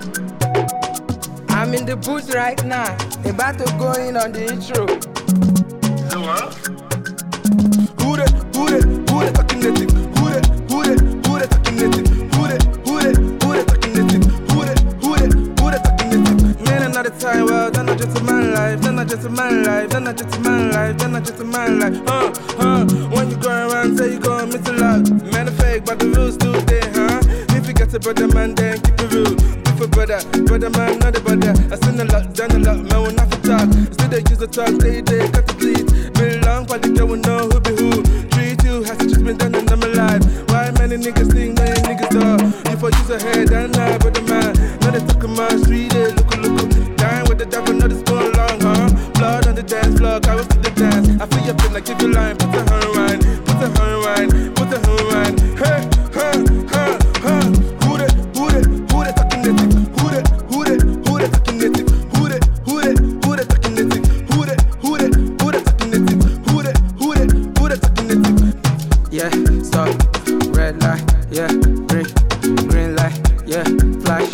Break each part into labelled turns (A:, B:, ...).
A: I'm in the booth right now, about to go in on the intro.
B: Who the talking native? Who the talking native? Who the talking native? Who the talking native? Man, another time, well, they're not just a man life, they're not just a man life, they're not just a man life, they're not just a man life. When you go around, say you gon' miss a lot. Man, a fake, but the rules still there, huh? If you got a brother, man, then keep it real. Brother man, not a brother. I seen a lot, done a lot, man, when I for talk. Still they use the talk, they cut the bleed. Been long, but they don't know who be who. Treat you, has to just been done and I'm alive. Why many niggas think no niggas though? You for use a head and I, brother man. Now they talk my street, they look. Dying with the devil, know this going long, huh? Blood on the dance floor, I will fit the dance. I feel your pain, like give you line, put the horn wine, put the horn wine, put the horn wine. Hey, who the talking native? Who the talking native? Who the talking native? Who the talking native? Who the talking native? Yeah, stop, red light, yeah, green light, yeah, flash,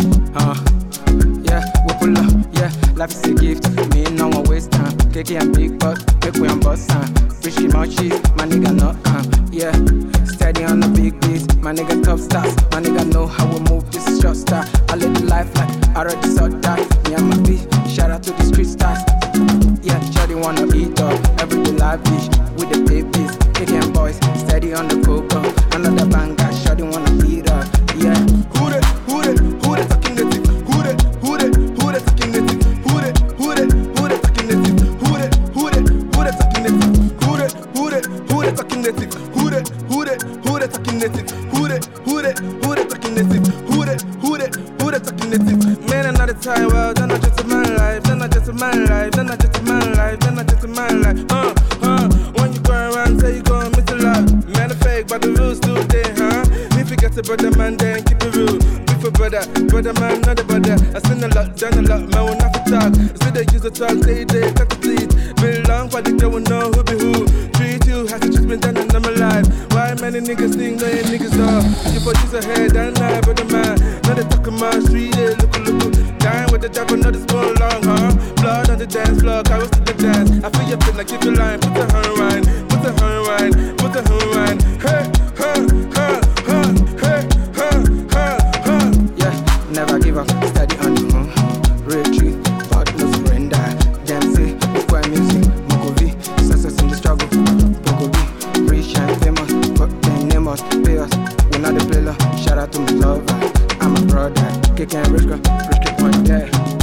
B: yeah, we pull up, yeah, life is a gift, me no one waste time, KK and big butt, make we and boss time, fishy more cheese, my nigga no, yeah, steady on the big beats, my nigga top stars, my nigga know how we move, this is short star, I live the life like I already saw that, me and my beat, shout out to the street stars, yeah, Charlie wanna eat up, everyday life bitch, with the babies, KK and boys, steady on the coco, another banger, Charlie wanna eat up, yeah. Who the talking native? Who the talking native? Who the talking native? Who the talking native? Who the talking native? Who the talking native? Who the talking native? Who the talking native? Man, another time, well, they're not just a man life, they're not just a man life, they're not just a man life, they're not just a man life. When you go around, say you gon' miss a lot. Man, a fake, but the rules still there, huh? If you get a brother, man, then keep it real. For brother man, not a brother. I seen a lot, done a lot, man, when I for talk. Still they use the talk, they cut the bleed. Been long, but they don't know who be who. Treat you, has to just been done and I'm alive. Why many niggas think no niggas are? You for use a head and I, brother man. Now they talk my street, they look. Dying with the devil, know this going long, huh? Blood on the dance floor, I was to the dance. I feel your pain, like give you line, put the horn wine, put the horn wine, put the horn wine. Hey, never give up, steady on the moon. Real truth, but no surrender. Them say, require music, Mokovi. Success in the struggle, Pokovi. Rich and famous, but they name us, pay us. We're not the player, shout out to my lover. I'm a brother, kicking rich girl, one day.